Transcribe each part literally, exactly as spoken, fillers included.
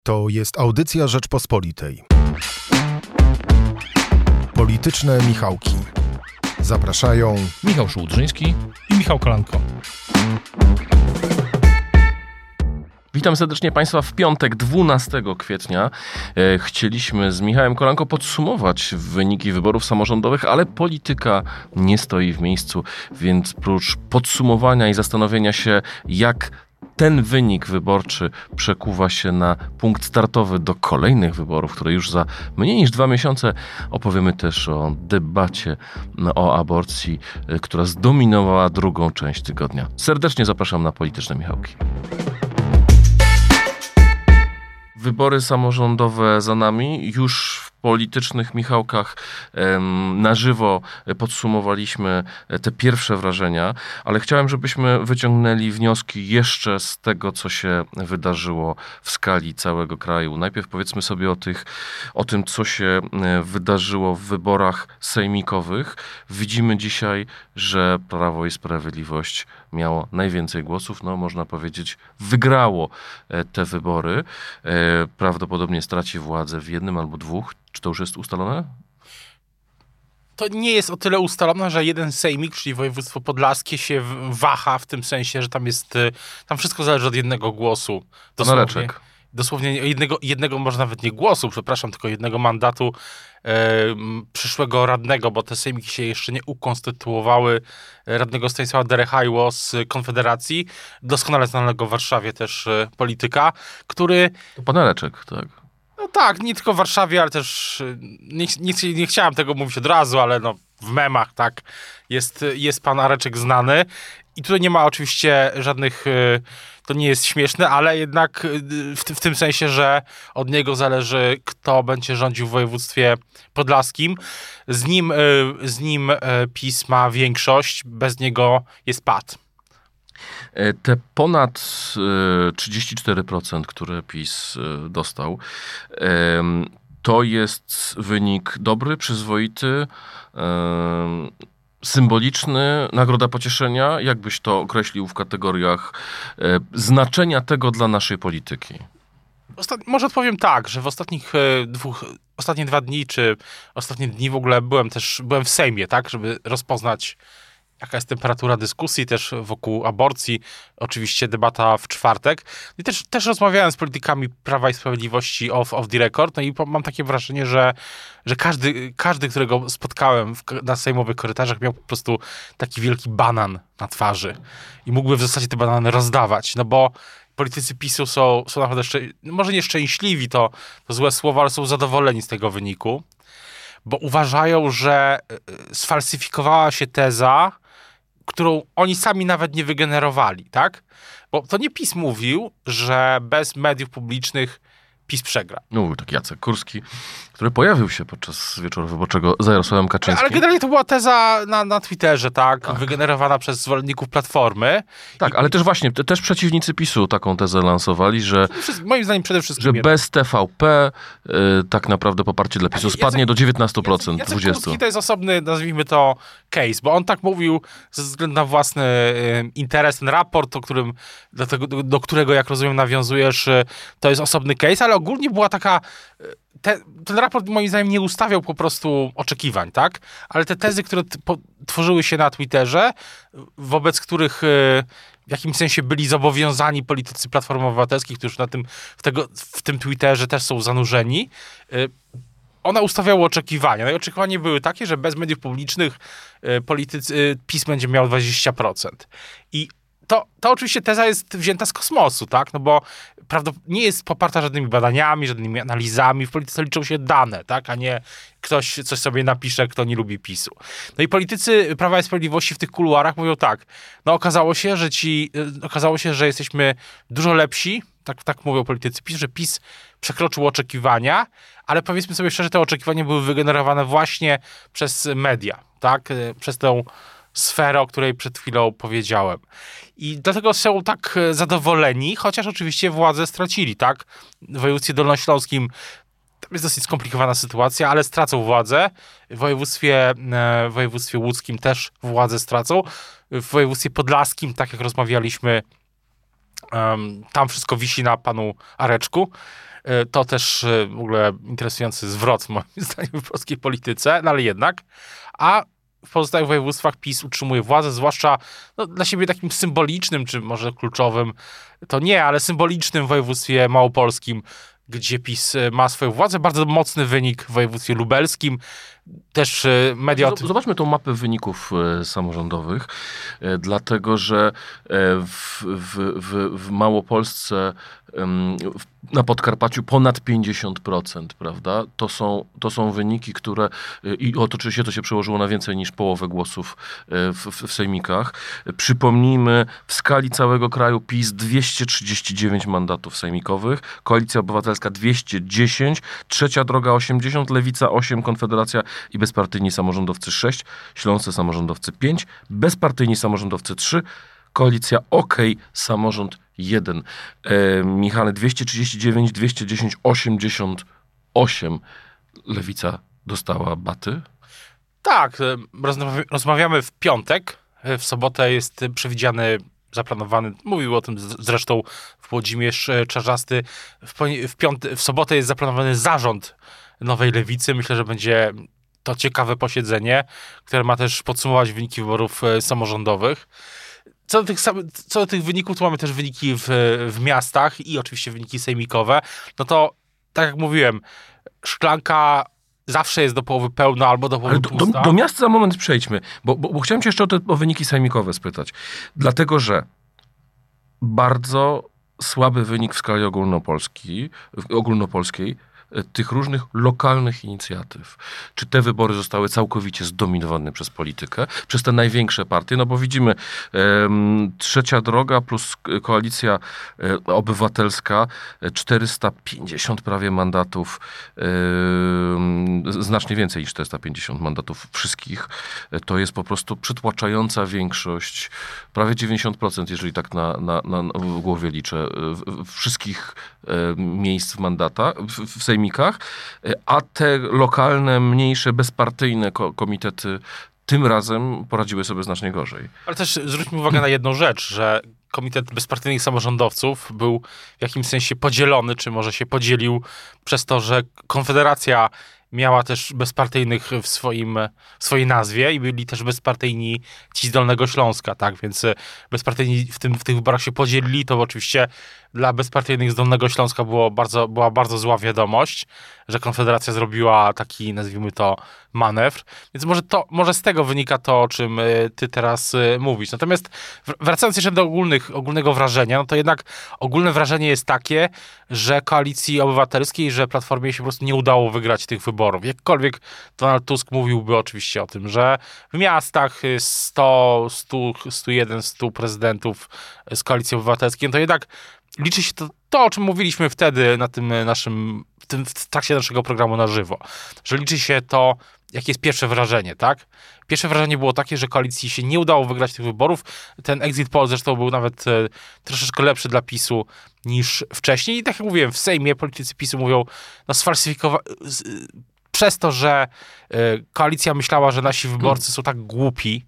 To jest audycja Rzeczpospolitej. Polityczne Michałki. Zapraszają Michał Szułdrzyński i Michał Kolanko. Witam serdecznie Państwa w piątek, dwunastego kwietnia. E, chcieliśmy z Michałem Kolanko podsumować wyniki wyborów samorządowych, ale polityka nie stoi w miejscu, więc prócz podsumowania i zastanowienia się, jak ten wynik wyborczy przekuwa się na punkt startowy do kolejnych wyborów, które już za mniej niż dwa miesiące, opowiemy też o debacie o aborcji, która zdominowała drugą część tygodnia. Serdecznie zapraszam na Polityczne Michałki. Wybory samorządowe za nami. Już w politycznych Michałkach em, na żywo podsumowaliśmy te pierwsze wrażenia, ale chciałem, żebyśmy wyciągnęli wnioski jeszcze z tego, co się wydarzyło w skali całego kraju. Najpierw powiedzmy sobie o, tych, o tym, co się wydarzyło w wyborach sejmikowych. Widzimy dzisiaj, że Prawo i Sprawiedliwość miało najwięcej głosów. No, można powiedzieć, wygrało te wybory. Prawdopodobnie straci władzę w jednym albo dwóch. Czy to już jest ustalone? To nie jest o tyle ustalone, że jeden sejmik, czyli województwo podlaskie, się waha w tym sensie, że tam jest, tam wszystko zależy od jednego głosu. Dosłownie, dosłownie jednego, jednego, może nawet nie głosu, przepraszam, tylko jednego mandatu e, przyszłego radnego, bo te sejmiki się jeszcze nie ukonstytuowały, radnego Stanisława Derechajło z Konfederacji, doskonale znanego w Warszawie też e, polityka, który... To pan Areczek, tak. No tak, nie tylko w Warszawie, ale też nie, nie, nie chciałem tego mówić od razu, ale no w memach, tak, jest, jest pan Areczek znany i tutaj nie ma oczywiście żadnych, to nie jest śmieszne, ale jednak w, w tym sensie, że od niego zależy, kto będzie rządził w województwie podlaskim. Z nim, z nim PiS ma większość, bez niego jest pad. Te ponad trzydzieści cztery procent, które PiS dostał, to jest wynik dobry, przyzwoity, symboliczny, nagroda pocieszenia. Jak byś to określił w kategoriach znaczenia tego dla naszej polityki? Ostat... Może odpowiem tak, że w ostatnich dwóch, ostatnie dwa dni, czy ostatnie dni w ogóle byłem też, byłem w Sejmie, tak, żeby rozpoznać, jaka jest temperatura dyskusji też wokół aborcji. Oczywiście debata w czwartek. I też, też rozmawiałem z politykami Prawa i Sprawiedliwości off, off the record. No i mam takie wrażenie, że, że każdy, każdy, którego spotkałem w, na sejmowych korytarzach, miał po prostu taki wielki banan na twarzy. I mógłby w zasadzie te banany rozdawać. No bo politycy PiSu są, są naprawdę, szczę- może nieszczęśliwi, to, to złe słowo, ale są zadowoleni z tego wyniku. Bo uważają, że sfalsyfikowała się teza, którą oni sami nawet nie wygenerowali, tak? Bo to nie PiS mówił, że bez mediów publicznych PiS przegra. No, tak Jacek Kurski, który pojawił się podczas wieczoru wyborczego za Jarosławem Kaczyńskim. Ale generalnie to była teza na, na Twitterze, tak? tak? Wygenerowana przez zwolenników Platformy. Tak, I... ale też właśnie, te, też przeciwnicy PiSu taką tezę lansowali, że moim zdaniem przede wszystkim... Że bez T V P y, tak naprawdę poparcie dla PiSu spadnie Jacek, do dziewiętnastu procent, Jacek, dwudziestu procent. Jacek Kurski to jest osobny, nazwijmy to, case, bo on tak mówił ze względu na własny y, interes. Ten raport, o którym, do, tego, do, do którego, jak rozumiem, nawiązujesz, y, to jest osobny case, ale ogólnie była taka... Y, Te, ten raport moim zdaniem nie ustawiał po prostu oczekiwań, tak? Ale te tezy, które t- po, tworzyły się na Twitterze, wobec których y, w jakimś sensie byli zobowiązani politycy Platformy Obywatelskiej, którzy na tym, w, tego, w tym Twitterze też są zanurzeni, y, one ustawiały oczekiwania. No i oczekiwania były takie, że bez mediów publicznych y, politycy, y, PiS będzie miał dwadzieścia procent. I To, to oczywiście teza jest wzięta z kosmosu, tak? No bo prawda, nie jest poparta żadnymi badaniami, żadnymi analizami. W polityce liczą się dane, tak? A nie ktoś coś sobie napisze, kto nie lubi PiSu. No i politycy Prawa i Sprawiedliwości w tych kuluarach mówią tak. No okazało się, że ci, okazało się, że jesteśmy dużo lepsi, tak, tak mówią politycy PiS, że PiS przekroczył oczekiwania, ale powiedzmy sobie szczerze, te oczekiwania były wygenerowane właśnie przez media, tak? Przez tę sferę, o której przed chwilą powiedziałem. I dlatego są tak zadowoleni, chociaż oczywiście władzę stracili, tak? W województwie dolnośląskim tam jest dosyć skomplikowana sytuacja, ale stracą władzę. W województwie, w województwie łódzkim też władzę stracą. W województwie podlaskim, tak jak rozmawialiśmy, um, tam wszystko wisi na panu Areczku. To też w ogóle interesujący zwrot, moim zdaniem, w polskiej polityce, no ale jednak. A w pozostałych województwach PiS utrzymuje władzę, zwłaszcza no, dla siebie takim symbolicznym, czy może kluczowym, to nie, ale symbolicznym województwie małopolskim, gdzie PiS ma swoją władzę. Bardzo mocny wynik w województwie lubelskim. Też media... Z- Zobaczmy tą mapę wyników e, samorządowych, e, dlatego że e, w, w, w, w Małopolsce, em, w, na Podkarpaciu ponad pięćdziesiąt procent, prawda? To są, to są wyniki, które... e, I oczywiście to się przełożyło na więcej niż połowę głosów e, w, w, w sejmikach. E, przypomnijmy, w skali całego kraju PiS dwieście trzydzieści dziewięć mandatów sejmikowych, Koalicja Obywatelska dwieście dziesięć, Trzecia Droga osiemdziesiąt, Lewica osiem, Konfederacja i bezpartyjni samorządowcy sześć, śląscy samorządowcy pięć, bezpartyjni samorządowcy trzy, Koalicja OK, samorząd jeden. E, Michale, dwieście trzydzieści dziewięć, dwieście dziesięć, osiemdziesiąt osiem. Lewica dostała baty? Tak, rozmawia- rozmawiamy w piątek. W sobotę jest przewidziany, zaplanowany, mówił o tym z- zresztą Włodzimierz Czarzasty. W, poni- w, piąt- w sobotę jest zaplanowany zarząd Nowej Lewicy. Myślę, że będzie to ciekawe posiedzenie, które ma też podsumować wyniki wyborów e, samorządowych. Co do tych, sam- co do tych wyników, tu mamy też wyniki w, w miastach i oczywiście wyniki sejmikowe. No to, tak jak mówiłem, szklanka zawsze jest do połowy pełna albo do połowy Ale do, do, pusta. do miast za moment przejdźmy, bo, bo, bo chciałem cię jeszcze o te o wyniki sejmikowe spytać. Dlatego, że bardzo słaby wynik w skali ogólnopolskiej, ogólnopolskiej e, tych różnych lokalnych inicjatyw. Czy te wybory zostały całkowicie zdominowane przez politykę, przez te największe partie? No bo widzimy, em, Trzecia Droga plus Koalicja e, Obywatelska, e, czterysta pięćdziesiąt prawie mandatów, em, znacznie więcej niż czterysta pięćdziesiąt mandatów wszystkich. E, to jest po prostu przytłaczająca większość, prawie dziewięćdziesiąt procent, jeżeli tak na, na, na, w głowie liczę, e, w- w- wszystkich e, miejsc w mandatach, w, w sejmikach, e, a te lokalne, mniejsze, bezpartyjne ko- komitety tym razem poradziły sobie znacznie gorzej. Ale też zwróćmy uwagę na jedną rzecz, że Komitet Bezpartyjnych Samorządowców był w jakimś sensie podzielony, czy może się podzielił przez to, że Konfederacja miała też bezpartyjnych w, swoim, w swojej nazwie i byli też bezpartyjni ci z Dolnego Śląska, tak? Więc e, bezpartyjni w, tym, w tych wyborach się podzielili, to oczywiście dla bezpartyjnych z Dolnego Śląska było bardzo, była bardzo zła wiadomość, że Konfederacja zrobiła taki, nazwijmy to, manewr. Więc może, to, może z tego wynika to, o czym y, ty teraz y, mówisz. Natomiast w- wracając jeszcze do ogólnych, ogólnego wrażenia, no to jednak ogólne wrażenie jest takie, że Koalicji Obywatelskiej, że Platformie się po prostu nie udało wygrać tych wyborów. Jakkolwiek Donald Tusk mówiłby oczywiście o tym, że w miastach y, sto, sto, sto jeden, sto prezydentów z Koalicji Obywatelskiej, no to jednak liczy się to, to, o czym mówiliśmy wtedy na tym naszym, w, tym, w trakcie naszego programu na żywo, że liczy się to, jakie jest pierwsze wrażenie, tak? Pierwsze wrażenie było takie, że koalicji się nie udało wygrać tych wyborów. Ten exit poll zresztą był nawet e, troszeczkę lepszy dla PiSu niż wcześniej. I tak jak mówiłem, w Sejmie politycy PiSu mówią, no sfalsyfikowa- z- y, przez to, że e, koalicja myślała, że nasi wyborcy są tak głupi,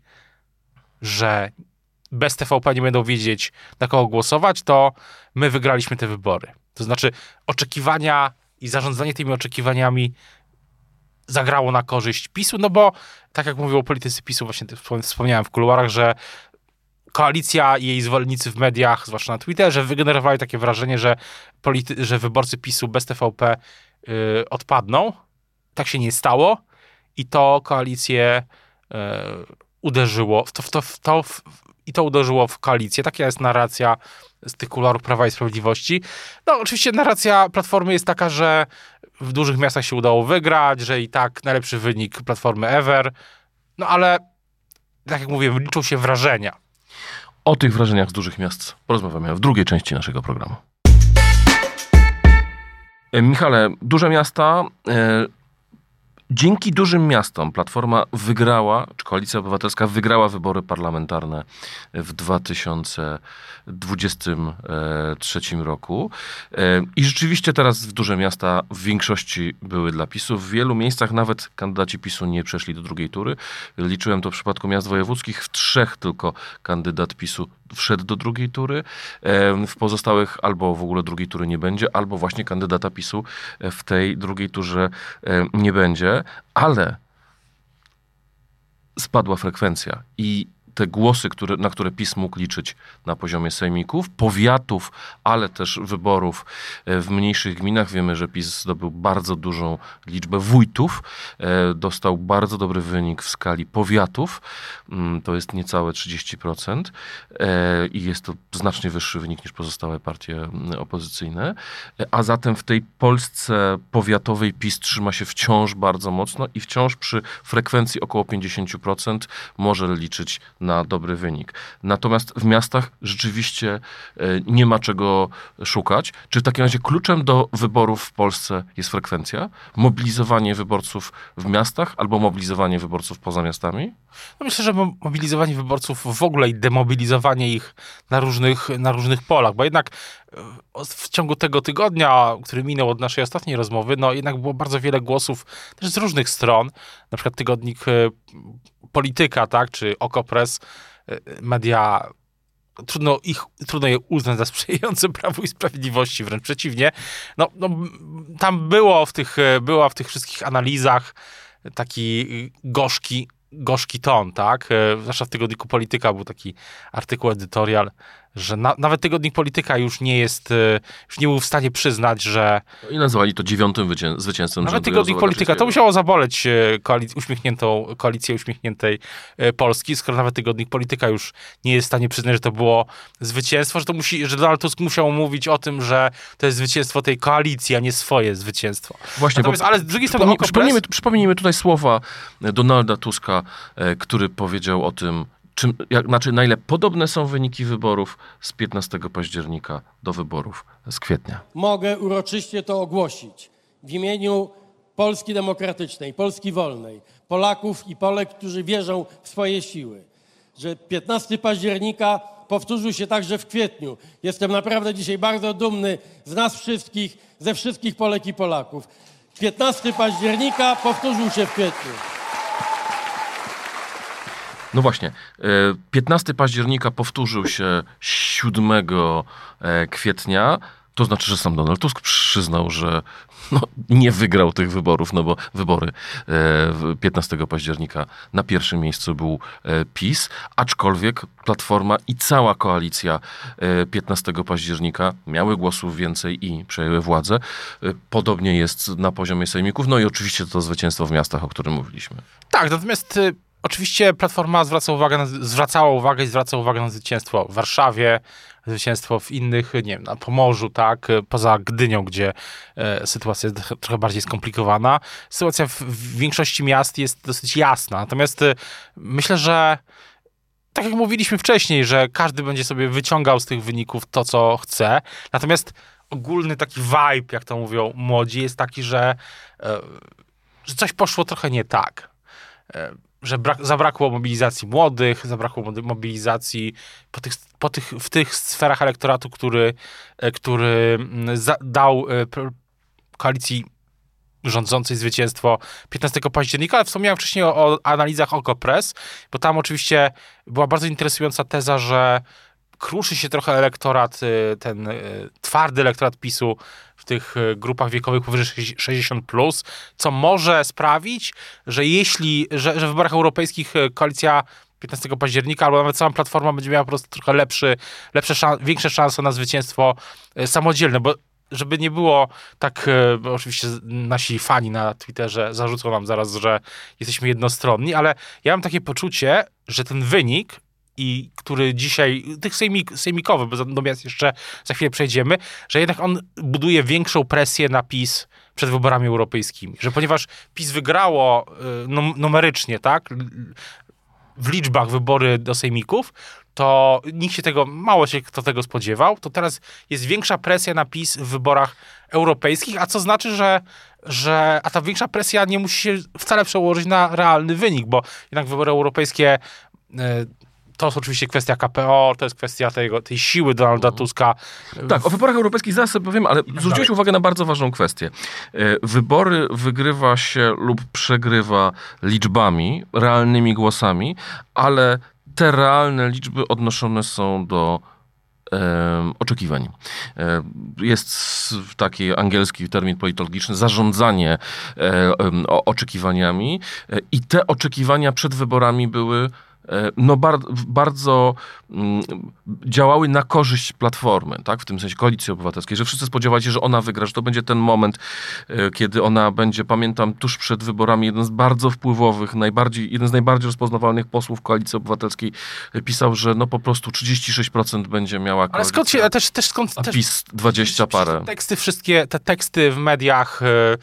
że bez T V P nie będą wiedzieć, na kogo głosować, to my wygraliśmy te wybory. To znaczy oczekiwania i zarządzanie tymi oczekiwaniami zagrało na korzyść PiSu, no bo tak jak mówią politycy PiSu, właśnie wspomniałem w kuluarach, że koalicja i jej zwolennicy w mediach, zwłaszcza na Twitterze, wygenerowali takie wrażenie, że, polity- że wyborcy PiSu bez T V P yy, odpadną. Tak się nie stało i to koalicję yy, uderzyło w to, w to, w to w, i to uderzyło w koalicję. Taka jest narracja z tych kuluarów Prawa i Sprawiedliwości. No oczywiście narracja Platformy jest taka, że w dużych miastach się udało wygrać, że i tak najlepszy wynik Platformy ever. No ale tak jak mówiłem, liczą się wrażenia. O tych wrażeniach z dużych miast porozmawiamy w drugiej części naszego programu. E, Michale, duże miasta. E, dzięki dużym miastom Platforma wygrała, czy Koalicja Obywatelska wygrała wybory parlamentarne w dwa tysiące dwudziestym trzecim roku. E, I rzeczywiście teraz w duże miasta w większości były dla PiSu. W wielu miejscach nawet kandydaci PiSu nie przeszli do drugiej tury. Liczyłem to w przypadku miast wojewódzkich. W trzech tylko kandydat PiSu wszedł do drugiej tury. W pozostałych albo w ogóle drugiej tury nie będzie, albo właśnie kandydata PiSu w tej drugiej turze nie będzie, ale spadła frekwencja i te głosy, które, na które PiS mógł liczyć na poziomie sejmików, powiatów, ale też wyborów w mniejszych gminach. Wiemy, że PiS zdobył bardzo dużą liczbę wójtów, dostał bardzo dobry wynik w skali powiatów, to jest niecałe trzydzieści procent i jest to znacznie wyższy wynik niż pozostałe partie opozycyjne, a zatem w tej Polsce powiatowej PiS trzyma się wciąż bardzo mocno i wciąż przy frekwencji około pięćdziesiąt procent może liczyć na dobry wynik. Natomiast w miastach rzeczywiście nie ma czego szukać. Czy w takim razie kluczem do wyborów w Polsce jest frekwencja? Mobilizowanie wyborców w miastach albo mobilizowanie wyborców poza miastami? No myślę, że mobilizowanie wyborców w ogóle i demobilizowanie ich na różnych, na różnych polach, bo jednak w ciągu tego tygodnia, który minął od naszej ostatniej rozmowy, no jednak było bardzo wiele głosów też z różnych stron, na przykład tygodnik Polityka, tak, czy Okopres, media, trudno ich, trudno je uznać za sprzyjające Prawu i Sprawiedliwości, wręcz przeciwnie. No, no tam było w tych, była w tych wszystkich analizach taki gorzki, gorzki ton, tak? Zwłaszcza w tygodniku Polityka był taki artykuł edytorial, że na, nawet tygodnik Polityka już nie jest, już nie był w stanie przyznać, że... I nazwali to dziewiątym wycię- zwycięzcą. Nawet tygodnik Polityka, to musiało zaboleć koalic- uśmiechniętą, koalicję uśmiechniętej Polski, skoro nawet tygodnik Polityka już nie jest w stanie przyznać, że to było zwycięstwo, że to musi, że Donald Tusk musiał mówić o tym, że to jest zwycięstwo tej koalicji, a nie swoje zwycięstwo. Właśnie, Natomiast, bo ale z drugiej strony przypomnij, Okopres... przypomnijmy, przypomnijmy tutaj słowa Donalda Tuska, który powiedział o tym, czym, jak, znaczy na ile podobne są wyniki wyborów z piętnastego października do wyborów z kwietnia. Mogę uroczyście to ogłosić w imieniu Polski Demokratycznej, Polski Wolnej, Polaków i Polek, którzy wierzą w swoje siły, że piętnastego października powtórzył się także w kwietniu. Jestem naprawdę dzisiaj bardzo dumny z nas wszystkich, ze wszystkich Polek i Polaków. piętnastego października powtórzył się w kwietniu. No właśnie, piętnastego października powtórzył się siódmego kwietnia. To znaczy, że sam Donald Tusk przyznał, że no, nie wygrał tych wyborów, no bo wybory piętnastego października na pierwszym miejscu był PiS, aczkolwiek Platforma i cała koalicja piętnastego października miały głosów więcej i przejęły władzę. Podobnie jest na poziomie sejmików, no i oczywiście to zwycięstwo w miastach, o którym mówiliśmy. Tak, natomiast oczywiście Platforma zwraca uwagę na, zwracała uwagę i zwraca uwagę na zwycięstwo w Warszawie, zwycięstwo w innych, nie wiem, na Pomorzu, tak, poza Gdynią, gdzie e, sytuacja jest trochę bardziej skomplikowana. Sytuacja w, w większości miast jest dosyć jasna, natomiast e, myślę, że tak jak mówiliśmy wcześniej, że każdy będzie sobie wyciągał z tych wyników to, co chce, natomiast ogólny taki vibe, jak to mówią młodzi, jest taki, że, e, że coś poszło trochę nie tak. E, że brak, zabrakło mobilizacji młodych, zabrakło mobilizacji po tych, po tych, w tych sferach elektoratu, który, który za, dał koalicji rządzącej zwycięstwo piętnastego października, ale wspomniałem wcześniej o, o analizach Okopres, bo tam oczywiście była bardzo interesująca teza, że kruszy się trochę elektorat, ten twardy elektorat PiSu w tych grupach wiekowych powyżej sześćdziesiąt plus, co może sprawić, że jeśli, że, że w wyborach europejskich koalicja piętnastego października, albo nawet sama Platforma będzie miała po prostu trochę lepszy, lepsze szans, większe szanse na zwycięstwo samodzielne, bo żeby nie było tak, bo oczywiście nasi fani na Twitterze zarzucą nam zaraz, że jesteśmy jednostronni, ale ja mam takie poczucie, że ten wynik i który dzisiaj, tych sejmik, sejmikowych, bo do miast jeszcze za chwilę przejdziemy, że jednak on buduje większą presję na PiS przed wyborami europejskimi. Że ponieważ PiS wygrało num- numerycznie, tak, w liczbach wybory do sejmików, to nikt się tego, mało się kto tego spodziewał, to teraz jest większa presja na PiS w wyborach europejskich, a co znaczy, że, że a ta większa presja nie musi się wcale przełożyć na realny wynik, bo jednak wybory europejskie to jest oczywiście kwestia K P O, to jest kwestia tego, tej siły Donalda Tuska. Tak, o wyborach europejskich zaraz sobie powiem, ale zwróciłeś uwagę na bardzo ważną kwestię. Wybory wygrywa się lub przegrywa liczbami, realnymi głosami, ale te realne liczby odnoszone są do e, oczekiwań. E, jest taki angielski termin politologiczny, zarządzanie e, e, oczekiwaniami e, i te oczekiwania przed wyborami były no bar, bardzo mm, działały na korzyść Platformy, tak? W tym sensie Koalicji Obywatelskiej, że wszyscy spodziewali się, że ona wygra, że to będzie ten moment, e, kiedy ona będzie, pamiętam, tuż przed wyborami, jeden z bardzo wpływowych, najbardziej, jeden z najbardziej rozpoznawalnych posłów Koalicji Obywatelskiej pisał, że no po prostu trzydzieści sześć procent będzie miała koalicja. Ale skąd się, też, też skąd... A też, PiS dwadzieścia parę. Te teksty wszystkie, te teksty w mediach... Yy...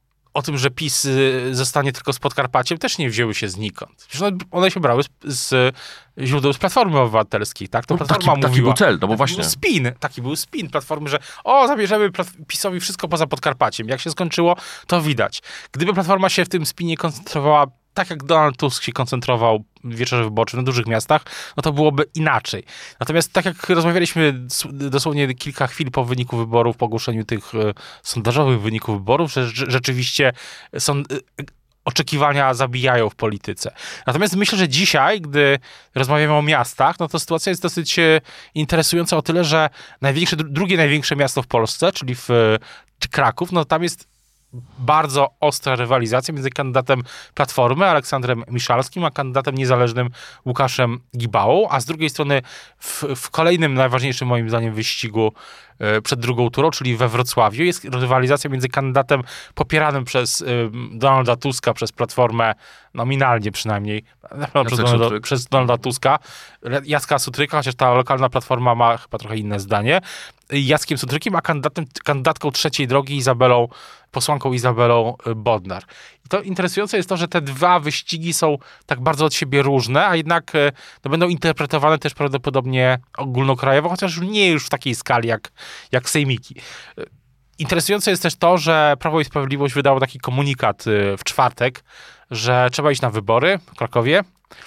o tym, że PiS zostanie tylko z Podkarpaciem, też nie wzięły się znikąd. Przecież one, one się brały z, z źródeł z Platformy Obywatelskiej, tak? To no, Platforma taki, mówiła. taki był cel, no bo taki właśnie. Był spin, taki był spin Platformy, że o, zabierzemy PiSowi wszystko poza Podkarpaciem. Jak się skończyło, to widać. Gdyby Platforma się w tym spinie koncentrowała tak jak Donald Tusk się koncentrował w wieczorze wyborczym na dużych miastach, no to byłoby inaczej. Natomiast tak jak rozmawialiśmy dosłownie kilka chwil po wyniku wyborów, po ogłoszeniu tych e, sondażowych wyników wyborów, że, że rzeczywiście są... E, oczekiwania zabijają w polityce. Natomiast myślę, że dzisiaj, gdy rozmawiamy o miastach, no to sytuacja jest dosyć interesująca o tyle, że największe, drugie największe miasto w Polsce, czyli w Kraków, no tam jest bardzo ostra rywalizacja między kandydatem Platformy, Aleksandrem Miszalskim, a kandydatem niezależnym Łukaszem Gibałą, a z drugiej strony w, w kolejnym najważniejszym moim zdaniem wyścigu e, przed drugą turą, czyli we Wrocławiu, jest rywalizacja między kandydatem popieranym przez e, Donalda Tuska, przez Platformę, nominalnie przynajmniej, przez Donalda, przez Donalda Tuska, Jacka Sutryka, chociaż ta lokalna Platforma ma chyba trochę inne zdanie, Jackiem Sutrykiem, a kandydatem, kandydatką trzeciej drogi Izabelą, posłanką Izabelą Bodnar. I to interesujące jest to, że te dwa wyścigi są tak bardzo od siebie różne, a jednak no, będą interpretowane też prawdopodobnie ogólnokrajowo, chociaż nie już w takiej skali jak, jak sejmiki. Interesujące jest też to, że Prawo i Sprawiedliwość wydało taki komunikat w czwartek, że trzeba iść na wybory w Krakowie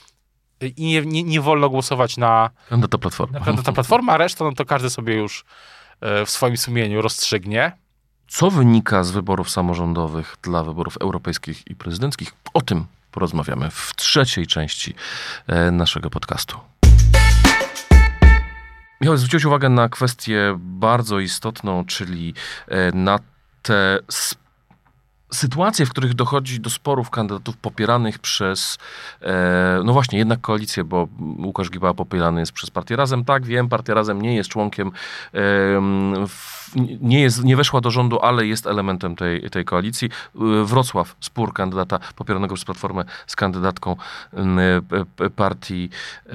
i nie, nie, nie wolno głosować na kandydata Platformy. Na kandydata Platformy, a resztę no to każdy sobie już w swoim sumieniu rozstrzygnie. Co wynika z wyborów samorządowych dla wyborów europejskich i prezydenckich? O tym porozmawiamy w trzeciej części naszego podcastu. Michał, zwróciłeś uwagę na kwestię bardzo istotną, czyli na te sytuacje, w których dochodzi do sporów kandydatów popieranych przez, e, no właśnie, jednak koalicję, bo Łukasz Gibała popierany jest przez Partię Razem. Tak, wiem, Partia Razem nie jest członkiem, e, w, nie, jest, nie weszła do rządu, ale jest elementem tej, tej koalicji. Wrocław, spór kandydata popieranego przez Platformę z kandydatką e, partii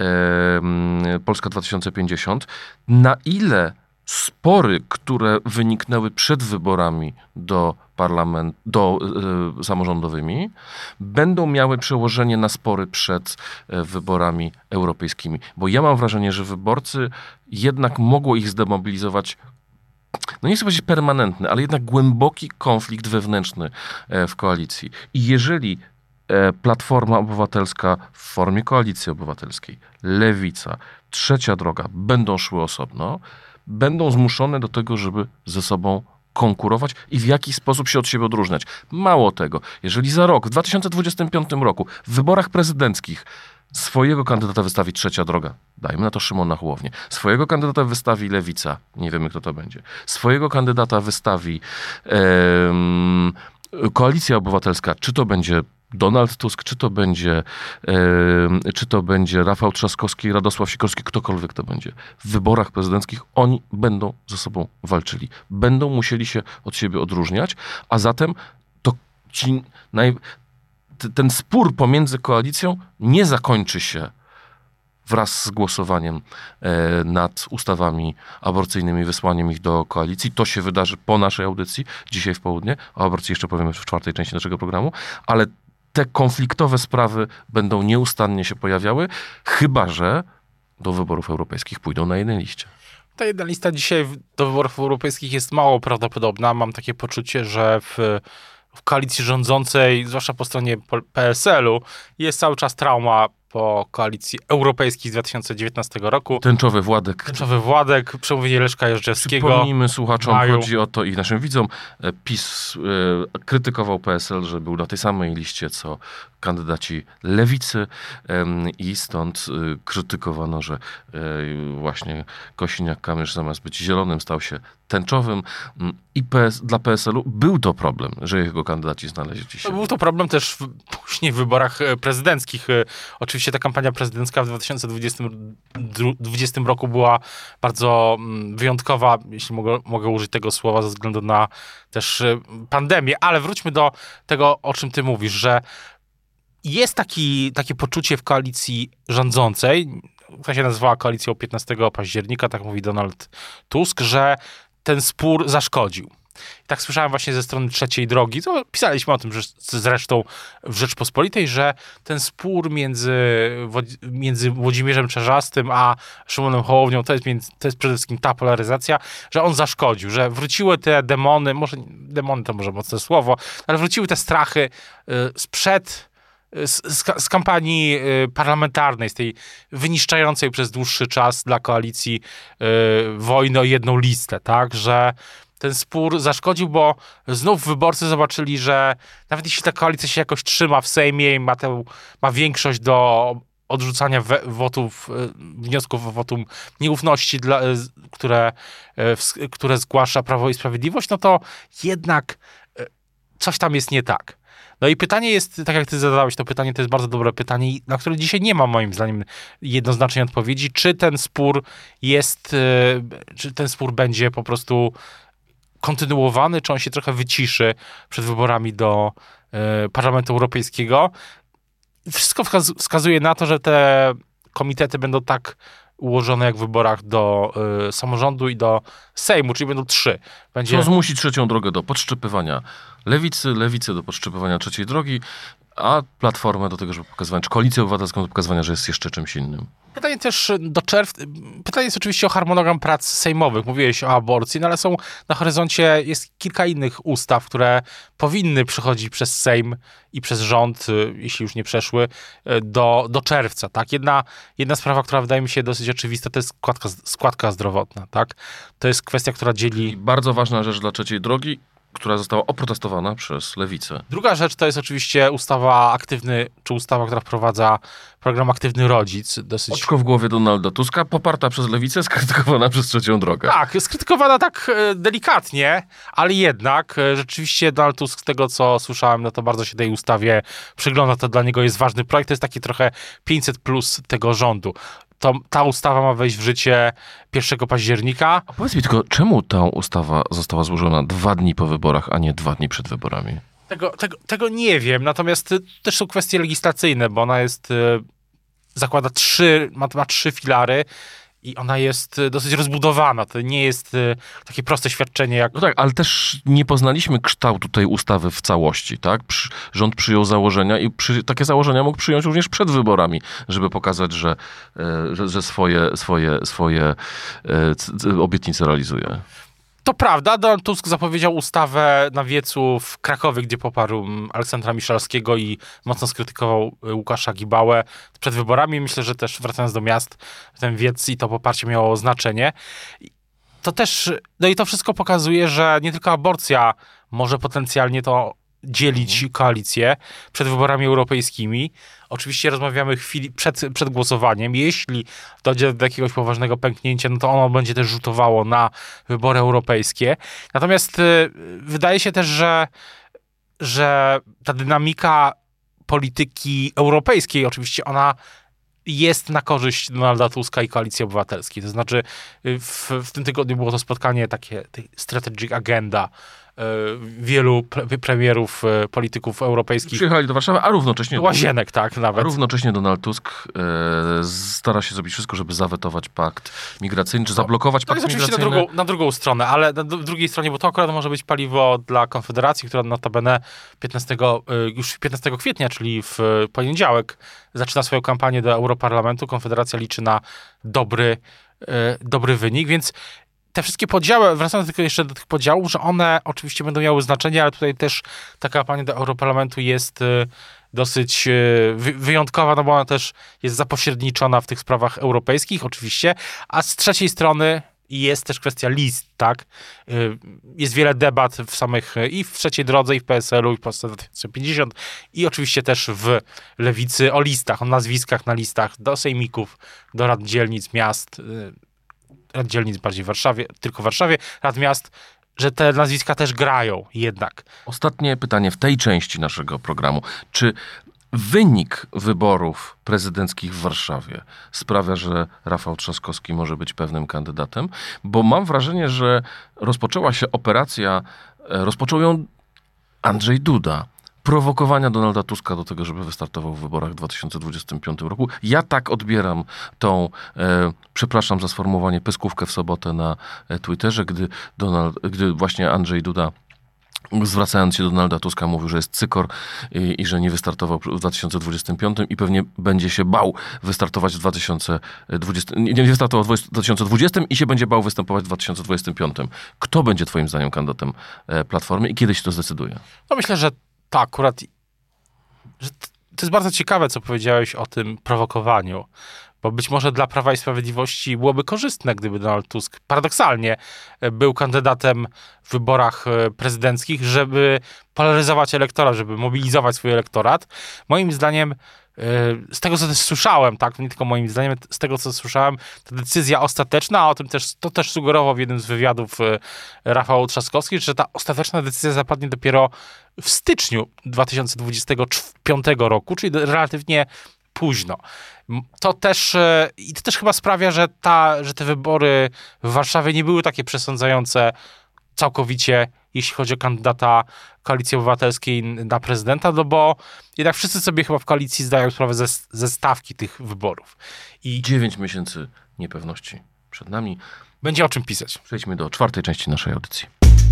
e, Polska dwa tysiące pięćdziesiąt. Na ile spory, które wyniknęły przed wyborami do parlament, do y, samorządowymi, będą miały przełożenie na spory przed y, wyborami europejskimi. Bo ja mam wrażenie, że wyborcy jednak mogło ich zdemobilizować, no nie chcę powiedzieć permanentny, ale jednak głęboki konflikt wewnętrzny y, w koalicji. I jeżeli y, Platforma Obywatelska w formie Koalicji Obywatelskiej, Lewica, Trzecia Droga będą szły osobno, będą zmuszone do tego, żeby ze sobą konkurować i w jakiś sposób się od siebie odróżniać. Mało tego, jeżeli za rok, w dwa tysiące dwudziestym piątym roku, w wyborach prezydenckich swojego kandydata wystawi Trzecia Droga, dajmy na to Szymona Hołownię, swojego kandydata wystawi Lewica, nie wiemy kto to będzie, swojego kandydata wystawi em, Koalicja Obywatelska, czy to będzie Donald Tusk, czy to będzie e, czy to będzie Rafał Trzaskowski, Radosław Sikorski, ktokolwiek to będzie. W wyborach prezydenckich oni będą ze sobą walczyli. Będą musieli się od siebie odróżniać, a zatem to ci naj, t, ten spór pomiędzy koalicją nie zakończy się wraz z głosowaniem e, nad ustawami aborcyjnymi, wysłaniem ich do koalicji. To się wydarzy po naszej audycji, dzisiaj w południe. O aborcji jeszcze powiemy w czwartej części naszego programu, ale te konfliktowe sprawy będą nieustannie się pojawiały, chyba że do wyborów europejskich pójdą na jednej liście. Ta jedna lista dzisiaj do wyborów europejskich jest mało prawdopodobna. Mam takie poczucie, że w, w koalicji rządzącej, zwłaszcza po stronie P S L u, jest cały czas trauma po koalicji europejskiej z dwa tysiące dziewiętnastego roku. Tęczowy Władek. Tęczowy Władek, przemówienie Leszka Jerzewskiego. Przypomnijmy słuchaczom, Maju. chodzi o to i naszym widzom, PiS e, krytykował P S L, że był na tej samej liście, co kandydaci lewicy em, i stąd y, krytykowano, że y, właśnie Kosiniak-Kamysz zamiast być zielonym stał się tęczowym mm, i P S, dla P S L u był to problem, że jego kandydaci znaleźli się. Był to problem też w, później w wyborach e, prezydenckich. E, Oczywiście ta kampania prezydencka w dwa tysiące dwudziestym roku była bardzo mm, wyjątkowa, jeśli mogę, mogę użyć tego słowa, ze względu na też e, pandemię, ale wróćmy do tego, o czym ty mówisz, że jest taki, takie poczucie w koalicji rządzącej, która się nazywała koalicją piętnastego października, tak mówi Donald Tusk, że ten spór zaszkodził. I tak słyszałem właśnie ze strony Trzeciej Drogi, to pisaliśmy o tym że zresztą w Rzeczpospolitej, że ten spór między, między Włodzimierzem Czarzastym a Szymonem Hołownią, to jest, między, to jest przede wszystkim ta polaryzacja, że on zaszkodził, że wróciły te demony, może demony to może mocne słowo, ale wróciły te strachy sprzed Z, z kampanii parlamentarnej, z tej wyniszczającej przez dłuższy czas dla koalicji y, wojny o jedną listę, tak, że ten spór zaszkodził, bo znów wyborcy zobaczyli, że nawet jeśli ta koalicja się jakoś trzyma w Sejmie i ma, tę, ma większość do odrzucania we, wotów, wniosków o wotum nieufności, dla, które, które zgłasza Prawo i Sprawiedliwość, no to jednak coś tam jest nie tak. No i pytanie jest, tak jak ty zadałeś to pytanie, to jest bardzo dobre pytanie, na które dzisiaj nie ma moim zdaniem jednoznacznej odpowiedzi, czy ten spór jest, czy ten spór będzie po prostu kontynuowany, czy on się trochę wyciszy przed wyborami do Parlamentu Europejskiego. Wszystko wskazuje na to, że te komitety będą tak ułożone jak w wyborach do y, samorządu i do Sejmu, czyli będą trzy. Będzie... Co zmusi Trzecią Drogę do podszczypywania lewicy, lewicy do podszczypywania Trzeciej Drogi, a Platformę do tego, żeby pokazywać, czy Koalicję Obywatelską do pokazywania, że jest jeszcze czymś innym. Pytanie też do czerwca. Pytanie jest oczywiście o harmonogram prac sejmowych. Mówiłeś o aborcji, no ale są na horyzoncie jest kilka innych ustaw, które powinny przychodzić przez Sejm i przez rząd, jeśli już nie przeszły, do, do czerwca. Tak? Jedna, jedna sprawa, która wydaje mi się dosyć oczywista, to jest składka, składka zdrowotna. Tak? To jest kwestia, która dzieli... I bardzo ważna rzecz dla Trzeciej Drogi, która została oprotestowana przez lewicę. Druga rzecz to jest oczywiście ustawa aktywny, czy ustawa, która wprowadza program Aktywny Rodzic. Dosyć... Oczko w głowie Donalda Tuska, poparta przez lewicę, skrytykowana przez Trzecią Drogę. Tak, skrytykowana tak e, delikatnie, ale jednak e, rzeczywiście Donald Tusk, z tego co słyszałem, no to bardzo się tej ustawie przygląda, to dla niego jest ważny projekt, to jest taki trochę pięćset plus tego rządu. To, ta ustawa ma wejść w życie pierwszego października. A powiedz mi tylko, czemu ta ustawa została złożona dwa dni po wyborach, a nie dwa dni przed wyborami? Tego, tego, tego nie wiem, natomiast też są kwestie legislacyjne, bo ona jest, zakłada trzy, ma, ma trzy filary i ona jest dosyć rozbudowana. To nie jest takie proste świadczenie jak... No tak, ale też nie poznaliśmy kształtu tej ustawy w całości, tak? Przy, rząd przyjął założenia i przy, takie założenia mógł przyjąć również przed wyborami, żeby pokazać, że, że, że swoje, swoje, swoje obietnice realizuje. To prawda, Donald Tusk zapowiedział ustawę na wiecu w Krakowie, gdzie poparł Aleksandra Miszalskiego i mocno skrytykował Łukasza Gibałę przed wyborami. Myślę, że też wracając do miast, ten wiec i to poparcie miało znaczenie. To też, no i to wszystko pokazuje, że nie tylko aborcja może potencjalnie to dzielić koalicję przed wyborami europejskimi. Oczywiście rozmawiamy chwili przed, przed głosowaniem. Jeśli dojdzie do jakiegoś poważnego pęknięcia, no to ono będzie też rzutowało na wybory europejskie. Natomiast y, wydaje się też, że, że ta dynamika polityki europejskiej, oczywiście ona jest na korzyść Donalda Tuska i Koalicji Obywatelskiej. To znaczy w, w tym tygodniu było to spotkanie takie strategic agenda wielu pre- premierów, polityków europejskich. Przyjechali do Warszawy, a równocześnie... Łazienek, tak, nawet. A równocześnie Donald Tusk e, stara się zrobić wszystko, żeby zawetować pakt migracyjny, czy zablokować to pakt jest oczywiście migracyjny. na drugą, na drugą stronę, ale na d- drugiej stronie, bo to akurat może być paliwo dla Konfederacji, która notabene piętnastego, już piętnastego kwietnia, czyli w poniedziałek, zaczyna swoją kampanię do Europarlamentu. Konfederacja liczy na dobry, dobry wynik, więc te wszystkie podziały, wracając tylko jeszcze do tych podziałów, że one oczywiście będą miały znaczenie, ale tutaj też ta kampania do Europarlamentu jest dosyć wy- wyjątkowa, no bo ona też jest zapośredniczona w tych sprawach europejskich oczywiście, a z trzeciej strony jest też kwestia list, tak? Jest wiele debat w samych, i w Trzeciej Drodze, i w P S L u, i w Polsce dwa tysiące pięćdziesiąt, i oczywiście też w Lewicy o listach, o nazwiskach na listach do sejmików, do rad dzielnic, miast, rad dzielnic bardziej w Warszawie, tylko w Warszawie, rad miast, że te nazwiska też grają jednak. Ostatnie pytanie w tej części naszego programu. Czy wynik wyborów prezydenckich w Warszawie sprawia, że Rafał Trzaskowski może być pewnym kandydatem? Bo mam wrażenie, że rozpoczęła się operacja, rozpoczął ją Andrzej Duda, prowokowania Donalda Tuska do tego, żeby wystartował w wyborach w dwa tysiące dwudziestym piątym roku. Ja tak odbieram tą, e, przepraszam za sformułowanie, pyskówkę w sobotę na Twitterze, gdy, Donald, gdy właśnie Andrzej Duda, zwracając się do Donalda Tuska, mówił, że jest cykor i, i że nie wystartował w dwa tysiące dwudziestym piątym i pewnie będzie się bał wystartować w dwa tysiące dwudziestym, nie wystartował w dwa tysiące dwudziestym i się będzie bał występować w dwa tysiące dwudziestym piątym. Kto będzie twoim zdaniem kandydatem Platformy i kiedy się to zdecyduje? No myślę, że tak, akurat, że to jest bardzo ciekawe, co powiedziałeś o tym prowokowaniu, bo być może dla Prawa i Sprawiedliwości byłoby korzystne, gdyby Donald Tusk paradoksalnie był kandydatem w wyborach prezydenckich, żeby polaryzować elektorat, żeby mobilizować swój elektorat. Moim zdaniem, z tego co też słyszałem, tak, nie tylko moim zdaniem, z tego co słyszałem, to decyzja ostateczna, a o tym też, to też sugerował w jednym z wywiadów Rafał Trzaskowski, że ta ostateczna decyzja zapadnie dopiero w styczniu dwa tysiące dwudziestego piątego roku, czyli relatywnie późno. To też, i to też chyba sprawia, że, ta, że te wybory w Warszawie nie były takie przesądzające całkowicie, jeśli chodzi o kandydata Koalicji Obywatelskiej na prezydenta, no bo jednak wszyscy sobie chyba w koalicji zdają sprawę ze, ze stawki tych wyborów. I Dziewięć miesięcy niepewności przed nami. Będzie o czym pisać. Przejdźmy do czwartej części naszej audycji.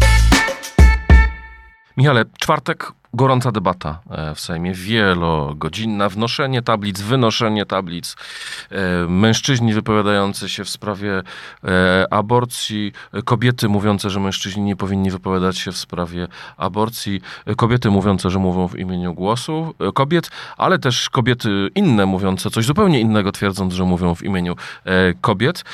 Michale, czwartek, gorąca debata w Sejmie, wielogodzinna, wnoszenie tablic, wynoszenie tablic, mężczyźni wypowiadający się w sprawie aborcji, kobiety mówiące, że mężczyźni nie powinni wypowiadać się w sprawie aborcji, kobiety mówiące, że mówią w imieniu głosu kobiet, ale też kobiety inne mówiące coś zupełnie innego, twierdząc, że mówią w imieniu kobiet.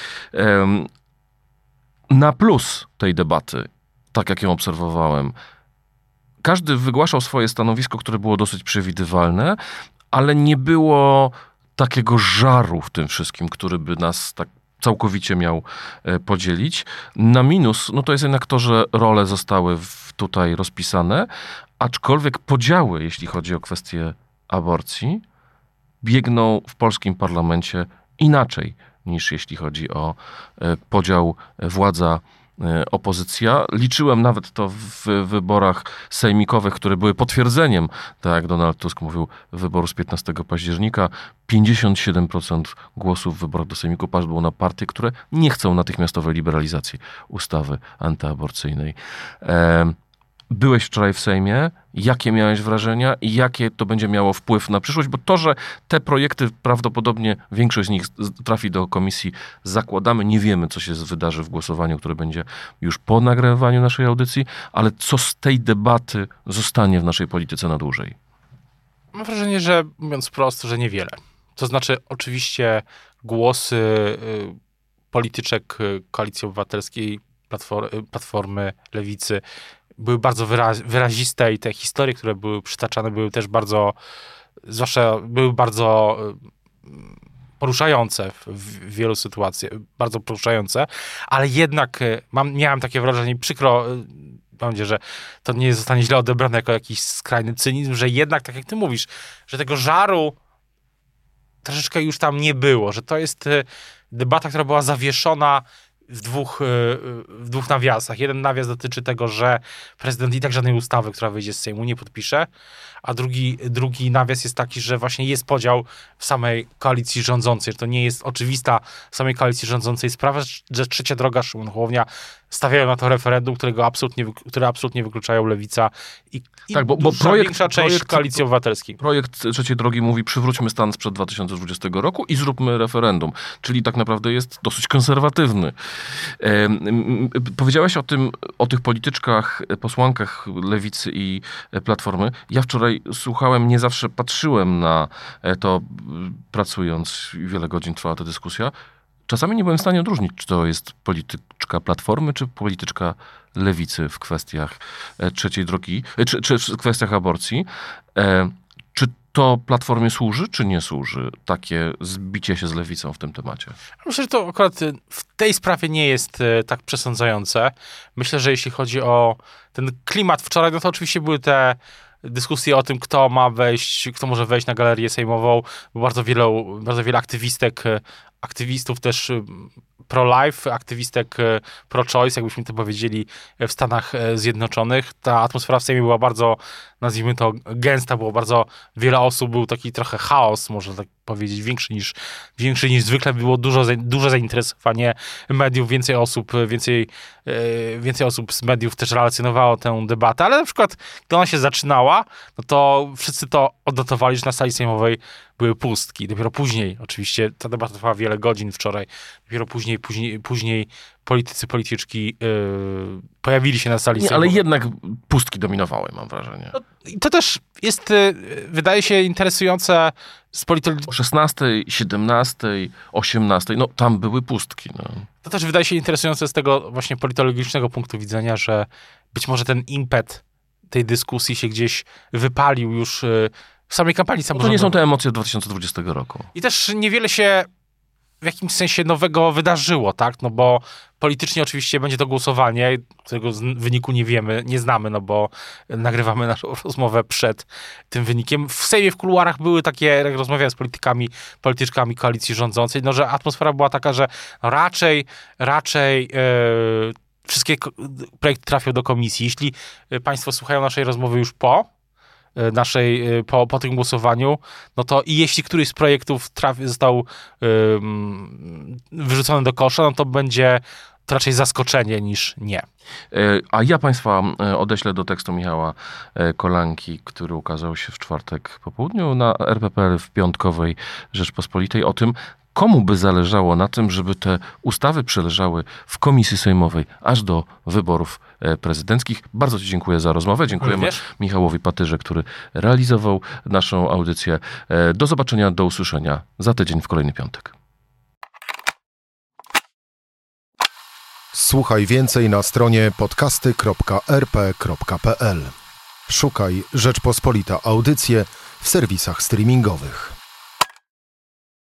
Na plus tej debaty, tak jak ją obserwowałem, każdy wygłaszał swoje stanowisko, które było dosyć przewidywalne, ale nie było takiego żaru w tym wszystkim, który by nas tak całkowicie miał podzielić. Na minus, no to jest jednak to, że role zostały tutaj rozpisane, aczkolwiek podziały, jeśli chodzi o kwestię aborcji, biegną w polskim parlamencie inaczej niż jeśli chodzi o podział władza opozycja. Liczyłem nawet to w wyborach sejmikowych, które były potwierdzeniem, tak jak Donald Tusk mówił, wyboru z piętnastego października. pięćdziesiąt siedem procent głosów w wyborach do sejmiku padło na partie, które nie chcą natychmiastowej liberalizacji ustawy antyaborcyjnej. Byłeś wczoraj w Sejmie. Jakie miałeś wrażenia i jakie to będzie miało wpływ na przyszłość? Bo to, że te projekty prawdopodobnie większość z nich trafi do komisji, zakładamy, nie wiemy, co się wydarzy w głosowaniu, które będzie już po nagrywaniu naszej audycji, ale co z tej debaty zostanie w naszej polityce na dłużej? Mam wrażenie, że mówiąc wprost, że niewiele. To znaczy oczywiście głosy y, polityczek Koalicji Obywatelskiej, Platformy, Platformy, Lewicy były bardzo wyraz, wyraziste i te historie, które były przytaczane, były też bardzo, zwłaszcza były bardzo poruszające w, w wielu sytuacjach, bardzo poruszające, ale jednak mam, miałem takie wrażenie, przykro, mam nadzieję, że to nie zostanie źle odebrane jako jakiś skrajny cynizm, że jednak, tak jak ty mówisz, że tego żaru troszeczkę już tam nie było, że to jest debata, która była zawieszona w dwóch, w dwóch nawiasach. Jeden nawias dotyczy tego, że prezydent i tak żadnej ustawy, która wyjdzie z Sejmu, nie podpisze, a drugi, drugi nawias jest taki, że właśnie jest podział w samej koalicji rządzącej, że to nie jest oczywista w samej koalicji rządzącej sprawa, że Trzecia Droga, Szymon Hołownia stawiają na to referendum, którego absolutnie, które absolutnie wykluczają Lewica i, i tak, bo, bo projekt, większa część projekt, Koalicji Obywatelskiej. Projekt Trzeciej Drogi mówi, przywróćmy stan sprzed dwa tysiące dwudziestego roku i zróbmy referendum. Czyli tak naprawdę jest dosyć konserwatywny. E, powiedziałeś o tym, o tych polityczkach, posłankach Lewicy i Platformy. Ja wczoraj słuchałem, nie zawsze patrzyłem na to, pracując, wiele godzin trwała ta dyskusja. Czasami nie byłem w stanie odróżnić, czy to jest polityczka Platformy, czy polityczka Lewicy w kwestiach trzeciej drogi, czy, czy w kwestiach aborcji. E, czy to Platformie służy, czy nie służy takie zbicie się z Lewicą w tym temacie? Myślę, że to akurat w tej sprawie nie jest tak przesądzające. Myślę, że jeśli chodzi o ten klimat wczoraj, no to oczywiście były te dyskusje o tym, kto ma wejść, kto może wejść na galerię sejmową. Było bardzo wiele, bardzo wiele aktywistek, aktywistów też pro-life, aktywistek pro-choice, jakbyśmy to powiedzieli, w Stanach Zjednoczonych. Ta atmosfera w Sejmie była bardzo, nazwijmy to, gęsta, było bardzo wiele osób, był taki trochę chaos, można tak powiedzieć, większy niż, większy niż zwykle. Było dużo, duże zainteresowanie mediów, więcej osób, więcej, więcej osób z mediów też relacjonowało tę debatę, ale na przykład, gdy ona się zaczynała, no to wszyscy to odnotowali, że na sali sejmowej były pustki. Dopiero później, oczywiście, ta debata trwała wiele godzin wczoraj, dopiero później, później, później politycy, polityczki yy, pojawili się na sali nie, sejmowej. Ale jednak pustki dominowały, mam wrażenie. No, to też jest, yy, wydaje się, interesujące z politycznej... O szesnastej, siedemnastej, osiemnastej, no tam były pustki. No. To też wydaje się interesujące z tego właśnie politologicznego punktu widzenia, że być może ten impet tej dyskusji się gdzieś wypalił już yy, w samej kampanii samorządowej. To nie są te emocje dwa tysiące dwudziestego roku. I też niewiele się w jakimś sensie nowego wydarzyło, tak? No bo politycznie oczywiście będzie to głosowanie, którego wyniku nie wiemy, nie znamy, no bo nagrywamy naszą rozmowę przed tym wynikiem. W Sejmie, w kuluarach były takie, jak rozmawiałem z politykami, polityczkami koalicji rządzącej, no że atmosfera była taka, że no raczej, raczej yy, wszystkie projekty trafią do komisji. Jeśli państwo słuchają naszej rozmowy już po naszej, po, po tym głosowaniu, no to i jeśli któryś z projektów trafi, został um, wyrzucony do kosza, no to będzie to raczej zaskoczenie niż nie. A ja państwa odeślę do tekstu Michała Kolanki, który ukazał się w czwartek po południu na R P P L w piątkowej Rzeczpospolitej o tym, komu by zależało na tym, żeby te ustawy przeleżały w komisji sejmowej aż do wyborów prezydenckich. Bardzo ci dziękuję za rozmowę. Dziękujemy Również Michałowi Patyrze, który realizował naszą audycję. Do zobaczenia, do usłyszenia za tydzień w kolejny piątek. Słuchaj więcej na stronie podcasty kropka r p kropka p l. Szukaj Rzeczpospolita Audycje w serwisach streamingowych.